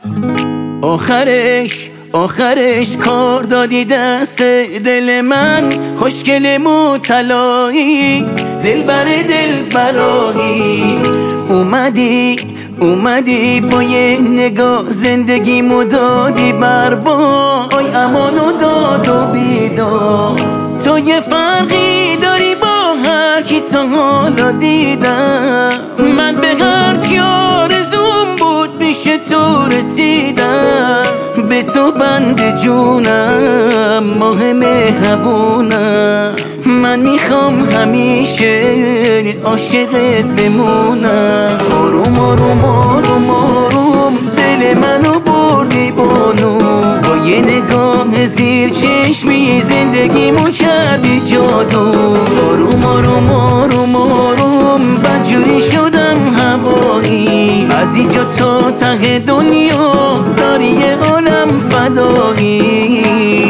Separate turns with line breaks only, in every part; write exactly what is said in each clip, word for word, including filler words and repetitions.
آخرش آخرش کار دادی دست دل من، خوشگل مو طلایی، دل بر دل برایی. اومدی اومدی با یه نگاه زندگی مو دادی بر بای، امانو داد و بیداد. تو یه فرقی داری با هر کی تا حالا دیدم، من به هر چی آرزوم بود پیش تو رسیدم. به تو بند جونم، ماه مهربونم، من میخوام همیشه عاشقت بمونم. آروم آروم آروم آروم دل منو بردی بانو، با یه نگاه زیر چشمی زندگیمو کردی جادو. آروم آروم آروم آروم بدجوری شدم هوایی، از اینجا تا ته دنیا داری یه عالم فدایی.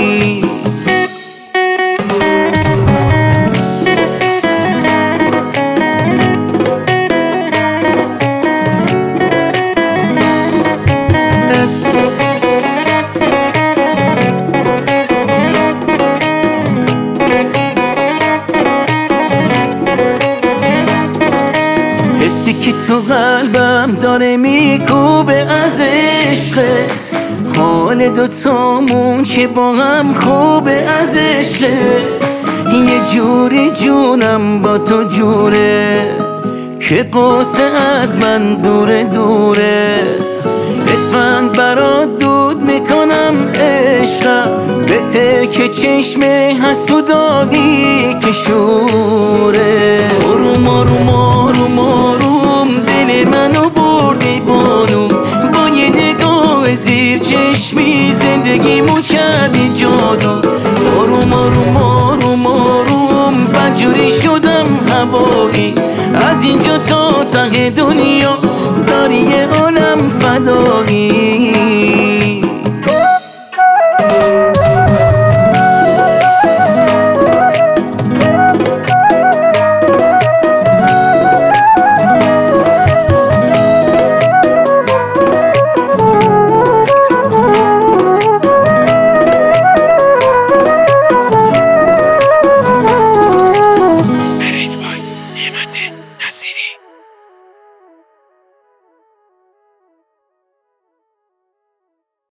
حسی که تو قلبم داره میکوبه از عشقت، حال دوتامون که با هم خوبه از عشقت. یه جوری جونم با تو جوره که قصه از من دوره دوره. اسفند برات دود میکنم عشقم، به ترک چشم حسودانی که شوره. آروم آروم آروم آروم دل منو بردی بانو، با یه نگاه زیر چشمی زندگیمو کردی جادو. آروم آروم آروم آروم بدجوری شدم هوایی، از اینجا تا ته دنیا داری یه عالم فدایی.